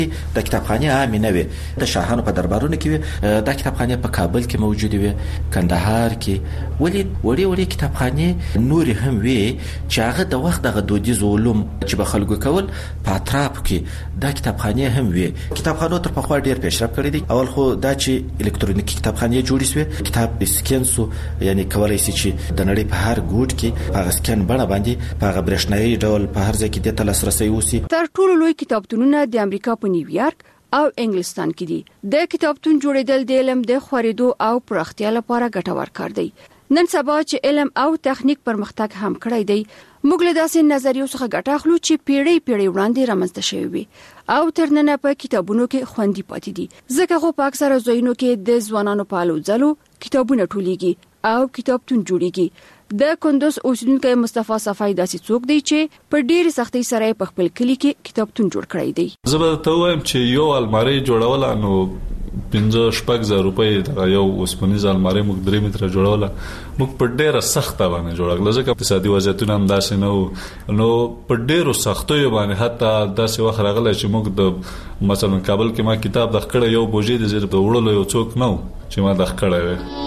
د کتابخانې عامې نه وي. د شاهانو په دربارونو کې وي. د کتابخانې په کابل کې موجود وي، کندهار کې، ولې وړي کتابخانې نور هم وي چې هغه د وخت د دودیز علوم چې به خلکو کول په اطراف کې د کتابخانې هم وي. کتابخانو تر پخوا ډیر پیشرفت کړی دی. اول خو دا چې الکترونیکی کتابخانې جوړې شوې، کتاب سکین سو، یعنی کولای شي چې د نړۍ په هر ګوټ کې هغه سکین بڼه باندې په هغه برېښنايي ډول په هر ځای کې د لاسرسي وسی. تر ټولو لوی کتابتونونه د امریکا په نیویارک او انګلستان کې دي. د کتابتون جوړېدل د علم د خورېدو او پراختیا لپاره ګټور کار دی. نن سبا چې علم او تخنیک پرمختګ هم کړی دی، موږ له داسې نظریو څخه ګټه اخلو چې پیړۍ وړاندې رامنځته شوی وي او تر نن په کتابونو کې خوندي پاتې دي. ځکه خو په اکثره ځایونو کې د ځوانانو په الو ځلو کتابونه ټولېږي او کتابتون جوړېږي. د کندوز اوسیدونکو مصطفی صفای داسې څوک دی چې په ډېر سختۍ سره په خپل کلی کې کتابتون جوړ کړی دی. زه به ته وایم چې یو الماری جوړول نو 5,000 روپۍ د یو اوسپنیز الماری موږ 3 متره جوړوله، موږ په ډېره سخته باندې جوړول، ځکه اقتصادي وضعیتونه هم داسې نه نو په ډېرو سختیو باندې حتی داسې وخت راغلی چې موږ د مثلا کابل کې ما کتاب د خکړه یو بوجي د زیر د وړلو یو څوک نه چې ما د خکړه وي.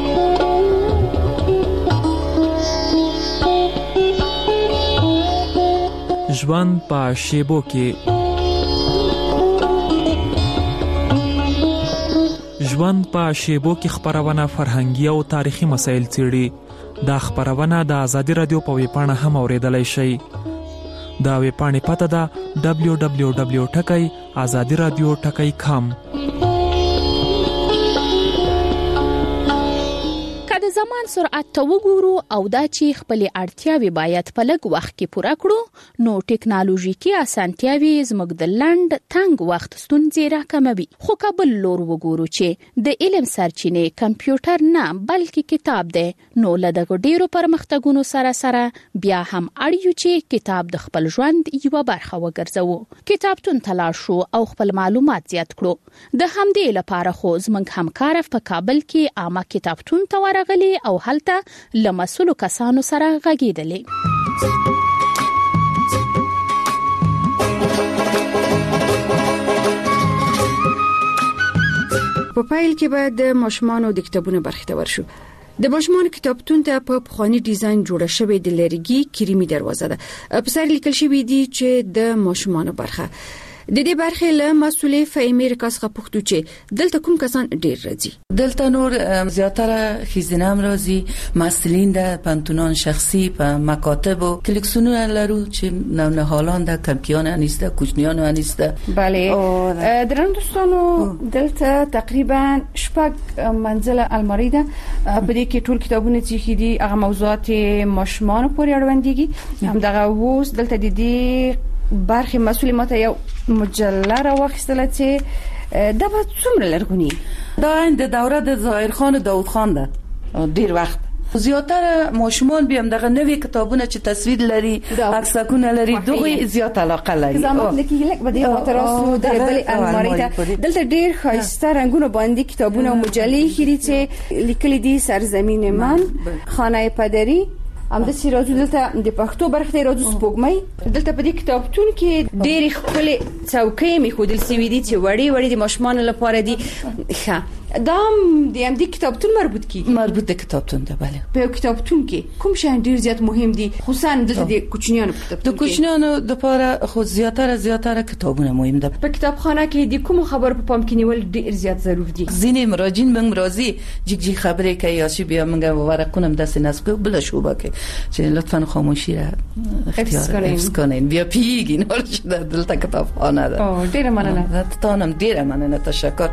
ژوند په شیبو کې خبرونه فرهنګي او تاریخي مسایل څېړي. دا خبرونه د آزادي رادیو په ویبپاڼه هم اوریدلای شئ. دا ویبپاڼه پته ده www.azadiradio.com. د زمان سرعت ته وګورو او دا چې خپل اړتیاوي باید په لږ وخت کې پوره کړو، نو ټکنالوژیکي اسانتیاوي زموږ د لنډ تنگ وخت ستونزې راکموي. خو کابل لور وګورو چې د علم سرچینې کمپیوټر نه بلکې کتاب دی، نو له دغه ډیرو پرمختګونو سره بیا هم اړ یو چې کتاب د خپل ژوند یوه برخه وګرځوو. کتابتون تلاش شو او خپل معلومات زیات کړو. د همدې لپاره خو زموږ همکار په کابل کې عامه کتابتون ته ورغلی او هلته له مسؤلو کسانو سره غږېدلې. په پایل کې باید د ماشومانو د کتابونو برخه ته ورشو. د ماشومانو کتابتون ته په پخوانی ډیزاین جوړه شوې د لرګي کریمي دروازه ده. په سر لیکل شوی دی چې د ماشومانو برخه د دې برخې له مسولې فهمي رکاس څخه پوښتو چې دلته کوم کسان ډیر راځي. دلته نور زیاتره خیزینه هم راځي، مسئولین د پانتونان شخصي په مکاتب و کلکسیونونه لرو چې نهالان د کمپیان نیست، کوچنیان نیست. بله درنو دوستانو، دلته تقریبا 6 منزله الماری ده. په دې کې ټول کتابونه چې دي هغه موضوعات ماشومان پورې اړوندېږي. هم دغه ووس دلته د دې برخه مسئول ماته یو مجله را واخیستله چې دا به څومره لرغونی دا د دوره د ظاهر خان داود خان ده. ډیر وخت زیاتره ماشومان بیا دغه نوې کتابونه چې تصویر لري، عکسونه لري، دغه زیات علاقه لري. زموږ د کیلک بده تراسو د بل الماری ته دلته ډیر خاصه رنگونه باندې کتابونه او مجلې خېری چې لیکل دي سرزمین من، خانه پدری، هم د سیراجو دلته د پښتو برخه راځو سپوږمۍ. دلته په دې کتابتون کې ډېر خپل څوکۍ میخودل سوي دي چې وړي د ماشومان لپاره دي. ښه دا د دې کتابتون مربوط د کتابتون ده. بله په کتابتون کې کوم شی ډېر زیات مهم دي، خصوصا د کوچنیانو په کتابتون کې؟ د کوچنیانو لپاره خو زیاتره کتابونه مهم ده. په کتابخانه کې د کوم خبر په پام کې نیول ډېر زیات ضروري دي. ځینې مراجعین موږ راځي جګ خبرې کوي یا چې بیا موږ ورقونه داسې نسب بل شوبه کې چې لطفا خاموشی را حفظ کنین. بیا پیگین هرچی دلتا کتابخانه ده. ډیره مننه. تانم ډیره مننه، تشکر.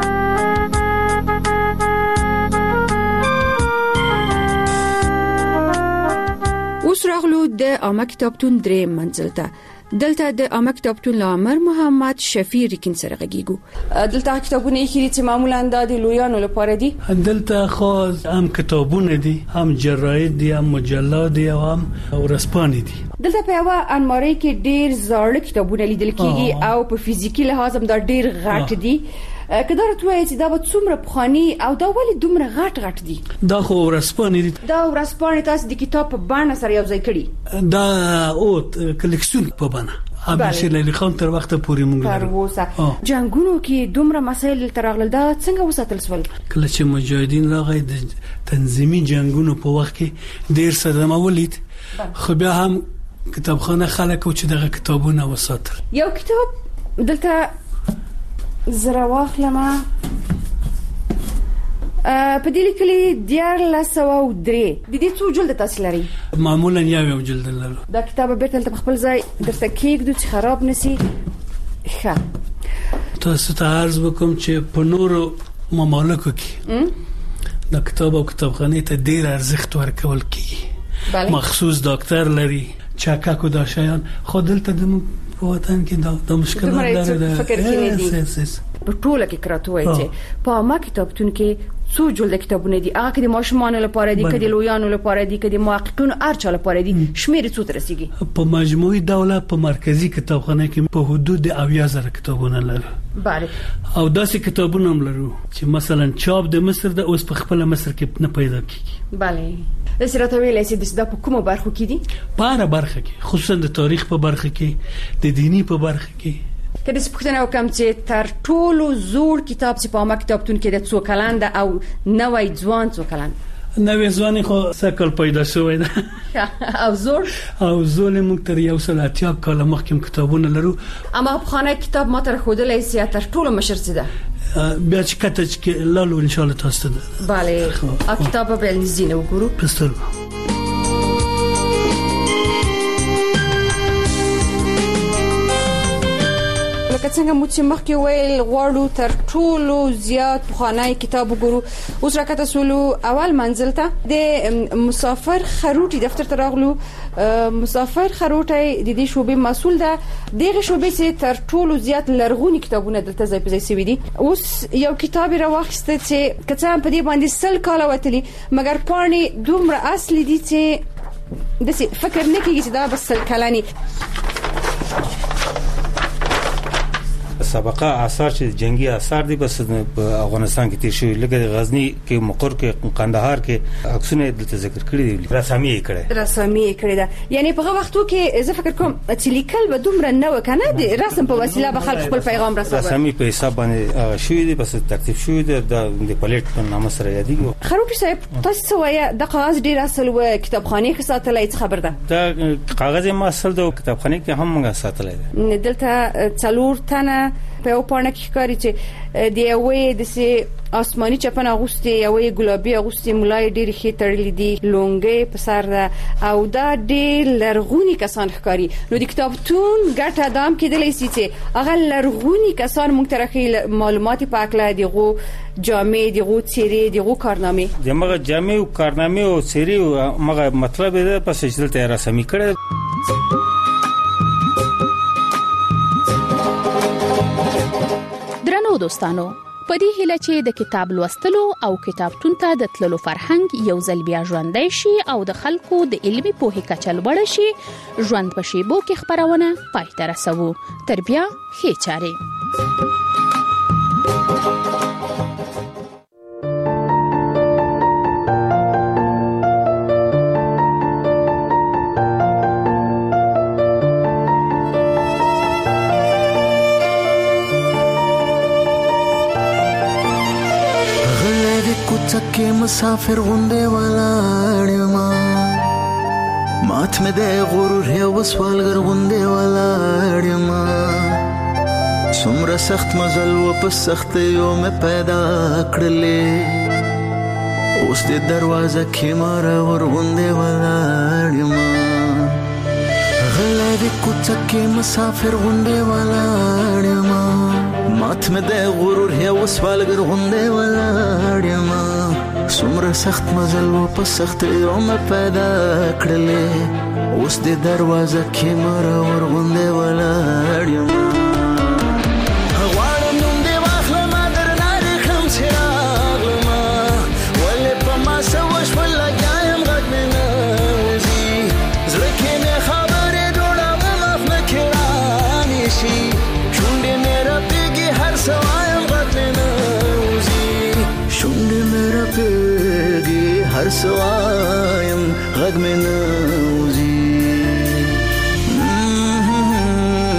اوس راغلو د عامه کتابتون 3 منزل ته. دلته د عامه کتابتون لامر محمد شفیع ریکن سره غږیږو. دلته کتابونه یې چې معمولا د لویانو لپاره دي. دلته خاص هم کتابونه دي، هم جراید دي، هم مجلات دي، هم ورځپاڼې دي. دلته په یو الماری کې ډیر زاړه کتابونه لیدل کیږي او په فزیکی لحاظ هم دا ډیر غټ دي. کله راځوي چې دا به څومره پخوانی او دا ولې دومره غټ دي؟ دا خو ورځپاڼې دي. دا ورځپاڼې تاسو د کتاب په باندې سره یو ځای کړی؟ دا او کلیکسیون په باندې عبدالشیر لیلی خان تر وخت پورې مونږ تر اوسه جنگونو کې دومره مسایل ترغل دا څنګه وساتل سول؟ کله چې مجاهدین راغی د تنظیمي جنگونو په وخت کې ډیر صدمه ولید، خو بیا هم کتابخانه خلک او چې دغه کتابونه وساتل. یو کتاب دلته زرا واخلمه په دې لیکلي 1403 د دې څو جلد تاسو لري؟ معمولا یو جلد لرو. دا کتاب بیرته په خپل ځای درته کېږدو چې خراب نشي. ښه تاسو ته عرض وکم چې په نورو ممالکو کې دا کتاب او کتابخانه ته ډیر ارزښت ورکول کیږي، مخصوص ډاکټر لري چاکاکو دا شیان، خو دلته د وطن کې دا مشکلات ده. فکر کې دي په ټوله کې کراته وایي چې په ما کتابتون کې څو جلد کتابونه دي، هغه کې د ماشومانو لپاره دي، کدي لویانو لپاره دي، کدي محققینو ارچا لپاره دي، شمیر څو تر رسیدي؟ په مجموعي ډول په مرکزی کتابخانه کې په حدود 70,000 کتابونه لرو. بله. او داسې کتابونه هم لرو چې مثلا چاپ د مصر د اوس په خپل مصر کې نه پیدا کیږي. بله. د سیرت ویلې چې د کومه برخه کې دي؟ په هر برخه کې، خصوصا د تاریخ په برخه کې، د دینی په برخه کې. کله چې پوښتنه وکم چې تر ټولو زوړ کتاب چې په ما کتابتون کې د څو کلن ده او نوې ځوان څو کلن؟ نوې ځوان خو سکل پیدا شوی ده. او زوړ موږ تر 180 کال مخکې کتابونه لرو. اما په خانه کتاب ما تر خودلې سي تر ټولو مشر څه ده؟ بیا چې کته چې لالو ان شاء الله تاسو ته. bale ا کتاب به لزینه وګورو. پستر لکه څنګه مو چې مخکې ویل غواړو تر ټولو زیات پخوانی کتاب وګورو. اوس راکته سولو اول منزل ته د مسافر خروټي دفتر ته راغلو. مسافر خروټي د دې شوبې مسول ده. دغه شوبې چې تر ټولو زیات لرغونی کتابونه دلته ځای په ځای سوي دي. اوس یو کتاب راوخسته چې کڅا په دې باندې سل کال وتلی، مګر پانی دومره اصلي دي چې د فکر نه کیږي چې دا بس سل کلانی. سابقه آثار چې جنگي آثار دي بس په افغانستان کې تیر شوی، لکه غزنی کې، مقر کې، قندهار کې عکسونه دلته ذکر کړی دي. رسامي کړی ده. یعنی په هغه وختو کې زه فکر کوم چې لیکل به دومره نه وکنه، د رسم په وسیله به خلک خپل پیغام رسوي. رسامي په حساب باندې شوی دي، بس ترتیب شوی دی د پلیټ په نامه سره یادېږي. خروټي صاحب تاسو وایي د کاغذ ډیر اصل و کتابخانه کې ساتلای خبر ده؟ دا کاغذ ما اصل د کتابخانه کې هم موږ ساتلای دي. دلته څلور تنه په یو پاڼه کې ښکاري چې د یوې د سي آسماني چپنه اغوستي، یوې ګلابي اغوستي، ملای ډېر ښه تړلې دي، لونګې په سر ده او دا ډېر لرغونی کسان ښکاري. نو د کتابتون ګټه دام کېدلی سي چې هغه لرغونی کسان موږ ته راخي معلومات پاکله دغه جامې، دغه څیرې، دغه کارنامې، دغه جامې او کارنامې او څیرې مغه مطلب ده پس چې دلته رسمي کړي. دوستانو په دې هیله چې د کتاب لوستلو او کتابتون ته د تللو فرهنګ یو ځل بیا ژوندۍ شي او د خلکو د علمي پوهې کچه لوړه شي، ژوند په شیبو کې خبرونه پای ته رسوو. تر بیا ښې چارې. چکه مسافر غونډه ولاړ ما مات مې د غرور یو وسوالګر غونډه ولاړ ما څومره سخت مزل و په سخت یو مې پیدا کړلې اوس د دروازه کې مار ور غونډه ولاړ ما غلا د کوڅه مسافر غونډه ولاړ ما مات مې د غرور یو وسوالګر غونډه ولاړ ما څومره سخت مزل و په سخت یو مې پیدا کړلې اوس د دروازه کې مار ور غونډه ولاړ ما غواړم نوم دې واخلم درنه رخم څراغ ما ولې په ما سوش ولګایم غږ مې نه وځي زړه کې مې خبرې جوړوم اف نه کړانی شي شونډې مې رپېږي هر څه وایم غږ مې نه وځي شونډې مې رپېږي هر څه وایم غږ مې نه وځي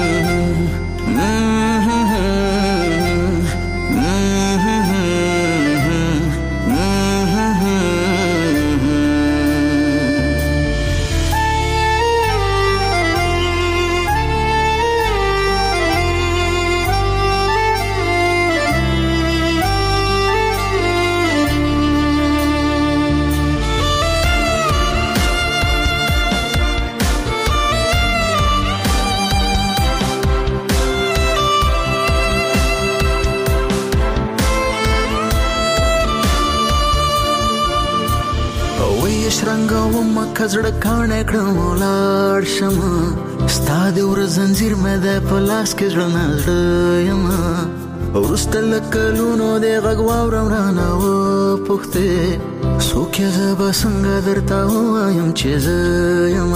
و مکزړه کانه کړم ولاړ شمه ستاد ور زنجیر مې د پلاس کې ځړنه یم ورسته لکلونو د غږ واورم رانه و پخته سوکه زب څنګه درته وایم چې زه یم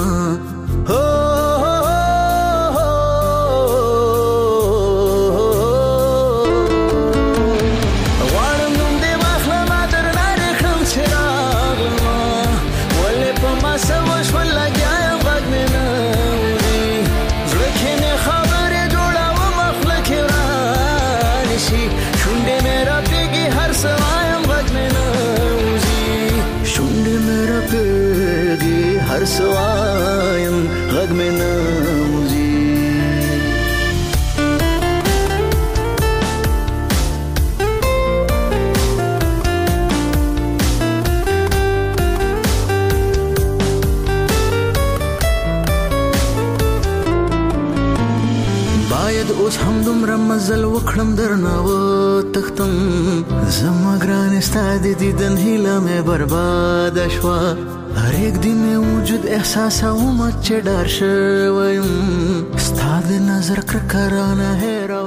هر سوایم غږ مې نه موزي باید اوس هم دومره مزل وکړم درنه و تختم زما ګرانې ستا د دیدن هیله مې برباده شوه هر یک دی می وجود احساس اومد چې ډار شویم ستا د نظر کرکرانه هیرا